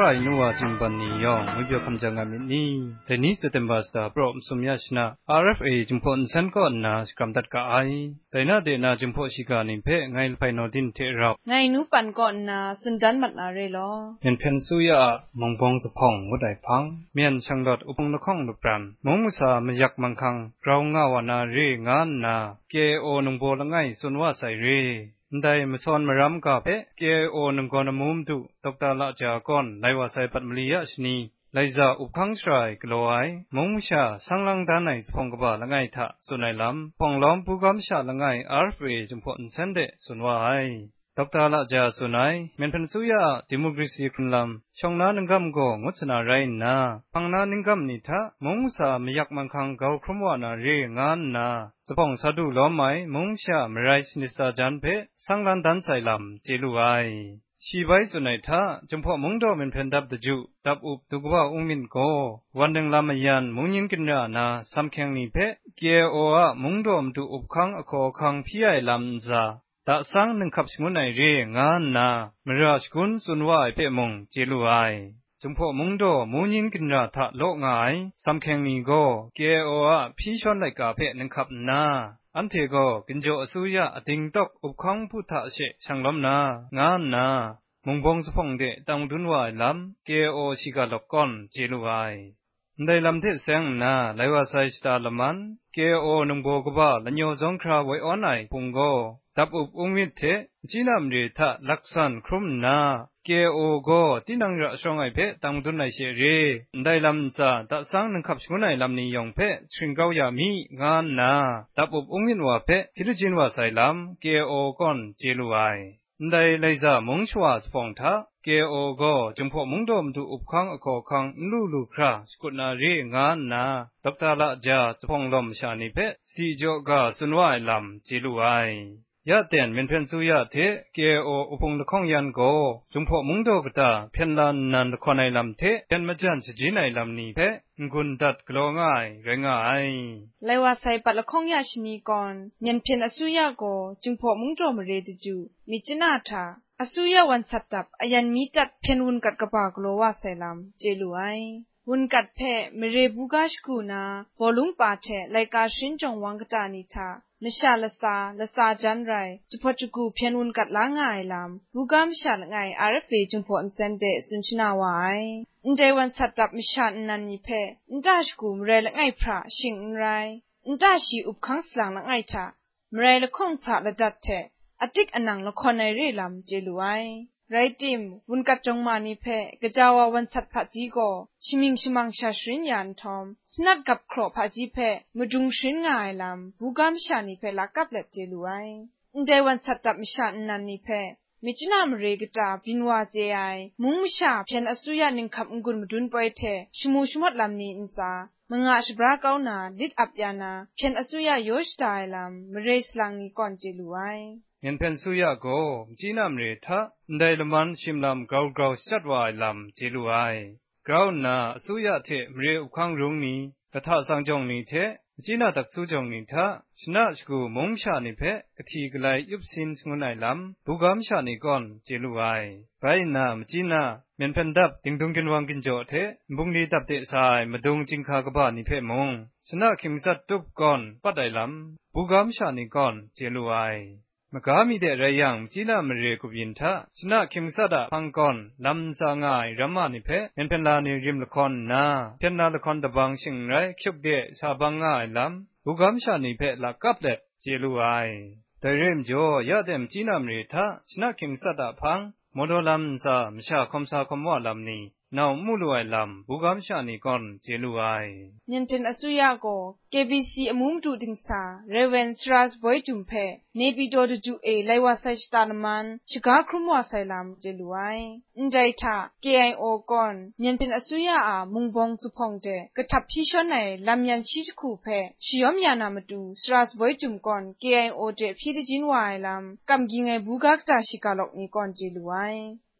ายนัวจิมบันนียองไม่เบียวคำจังอามินีแต่นี้เซตมบาสตาโปรสมยาชนะ RFA จิมพอนเซนก่อนนาสกัมตัดกะไอแต่น่าเดนาจิมพอชิกานิเพไงไพโนดินเทรับไงนูปันก่อนนาสุนดันมัดนาเรลอเห็นเพนซุยามองบองสะพองวดได้พังเมียนชังดอดอุปงละข้องลุปรันมงมุสามายักมังคังเรางาวานาเรงานนาเกโอนงโบละไงส่วนว่าใส่เรได้มาสอนมารำกับเกโอนึงกอนมุมตุตกตาละจาก่อนไลว่าใส่ปัดมลียะชนีไลซาอุคังสายกลัวไอมงชาสังลังดานในสพงกบะละไงทะส่วนในลำพองล้อมปุกามชาละไงRFAจุมพอนเซนเดส่วนว่าไอดอกตาละจาสุนัยเมนเพนซุยาดิโมกรีซีคุณลำช่องนานึงกำก็งดสนาไรนาพังนานึงกำนิทะมงสามยักมังคังเกาครมวานาเรงานนาสปองสะดุล้อมไหมมงชามไรสนิสาจันเพสังลันดันไซลำเจลูไอชีไว้สุนัยทะจมพอมงดอเมนเพนดับตะจุดับอุบตุกว่าองมินโกวันหนึ่งลำยันมงยินกินรานาสัมแข็งนิเพเกโออะมงดอมตุอุบคังอโคคังพี่ไอลำซาตาสังนึงขับสมุนไอเรงานนามราชกุนสุนว่าไอเปมงเจลูไอจมพอมงโดมูยินกินราทะโลงายสัมแข็งนีโกเกโออะพี่ชอนไลกาเพนึงขับนาอันเทโกกินโจอสุยะอติงตอกอุบคังพุทธะเชช่างล้อมนางานนามงบงสพงเดตังดุนวายลำเกโอชิกาลอกกอนเจลูไอได้ลำเทเสงนาไลว่าไซสตาลมันเกโอนงโบกบ้าละโยซงคราไว้ออนไอพุงโกดับอุบอุมิเทจีนามเรทะลักษันครุมนาเกโอโกตินังระชงไอเพตังดุนไอเชเรได้ลำซาตะสังนึงขับชงไอลำนิยองเพทริงเกายามีงานนาดับอุบอุมินว่าเพพิรุจินว่าไซลำเกโอก่อนเจลูไอได้เลยจะมงชวาสปองทะเกโอโกจมพอมงดอมดูอุบคังอโคคังลูคราสกุนาเรงานนาดอกตาละจาสปองลมชานิเพสีโจกาสุนวายลำเจลูไอยะเตียนเป็นเพนซุยะเทเกโออุปงละข้องยันโกจงพอมุงโดกตาเพนลานนันละคอนไอลำเทเพนมจันสจีนไอลำนี้เพงุนดัดกลอง่ายไรงายไลว่าใส่ปัดละข้องยาชนีก่อนเมียนเพนอสุยะโกจึงพอมุงโดมเรตจูมีจินาทาอสุยะวันสัตตับอายันมีจัดเพนวุนกัดกะปากโลว่าใส่ลำเจลูไอวุนกัดเพมเรบูกาชกูนาบอลุงปาเทไลกาชินจงวังกตานิทามชาละซาจันไรจุพจุกูเพียนวุนกัดล้างง่ายลำบูกามชาละไงRFAจุมพออันเซนเดสุนชนาวายอินเดวันสัตตับมชานันนิเพอินตาชกูมเรละไงพระชิงไรอินตาชีอุบคังสลางละไงทามเรละข้องพระละดัดเทอติกอนังละคอนในเรลำเจลุไอไรติมวุนกัดจงมานิเพกะจาวาวันสัตพะจีโกชิมิงชิมังชาชรินยานทอมสนัดกับครอพะจีเพมดุงชรินง่ายลำบูกามชานิเพลักกับเล็บเจลุไออินเดวันสัตตับมชานันนิเพมิจนามเรกตาบินวาเจไอมุงมชาเพียนอสุยานิงคับงุนมดุนปอยเทชมูชมัดลำนี้อินซามงาชบราเกานาดิดอับยานาเพียนอสุยาโยชตายลำมเรสลังนี้ก่อนเจลุไอเงินเพนซุยะโกจีนามเรทะได้ละมันชิมลำเกาสัดวายลำเจลูไอเกานาซุยะเทมเรอุคังรุงนี้กะทะสังจงนี้เทจีน่าตักซุจงนี้ทะชนะสกูมงชานิเพกะทีกไลยุบสินสงุนไอลำบุกามชานิก่อนเจลูไอไปนามจีน่าเมนเพนดับติงดุงกินวังกินโจเทบุงดีดับเตสายมาดุงจิงคากะบานิเพมงชนะคิมซัดตุบก่อนปัดไอลำบุกามชานิก่อนเจลูไอมกามีเดรยังจีน่ามเรกุบินทะชนะคิมซัดพังก่อนลำจางายรัมมานิเพเพ็นลานิริมละครนาเพ็นลาละครตะบังชิงไรคิบเดชาบังง่ายลำบุกามชานิเพละกับเล็บเจลูไอแต่เริ่มจ่อยาเดมจีน่ามเรทะชนะคิมซัดพังโมโดลำจามชาคมซาคมว่าลำนี้นาวมูลวยลำบุกามชานิก่อนเจลูไอเนียนเป็นอสุยาโก KBC อมุมดูดิงสาเรเวนสราสบอยจุมเพเนปิโดดจูเอไลวาไซสตาลมันชิกาครุมวาไซลามเจลูไออินไดทา KIO ก่อนเนียนเป็นอสุยาอามุงบองสุพองเดกะทับพี่ชอนไหนลำยันชีจคูเพชิยอมยานามาดูสราสบอยจุมก่อน KIO เดพี่ดิจินวายลำกำกิงไงบูกากจาชิกาลอกนี้ก่อนเจลูไอ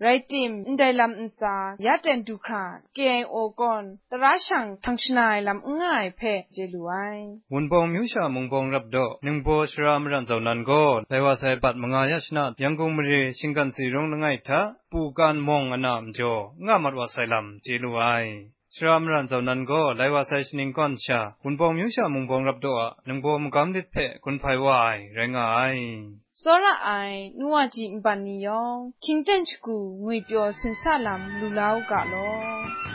ไรติมอินไดลำอินซายาเตนดูครา KIO ก่อนตราช่างทังชนายลำง่ายเพเจลุไอวนปองมิวชามงปองรับดอนึงโบชรามรันเจ้านันก็ไลว่าไซปัดมงายชนะยังคงมเรชิงกันสีรงละไงทะปูการมองอนามจ่องามัดว่าไซลำเจลุไอชรามรันเจ้านันก็ไลว่าไซชนิงก่อนชาวนปองมิวชามงปองรับดอนึงโบมกำดิดเพคุณไพวายไรงายစောရအိုင်နူဝဂျီအပန်နီယောခင်တန့်ချကူငွေပြောစင်ဆလမ်လူလောက်ကတော့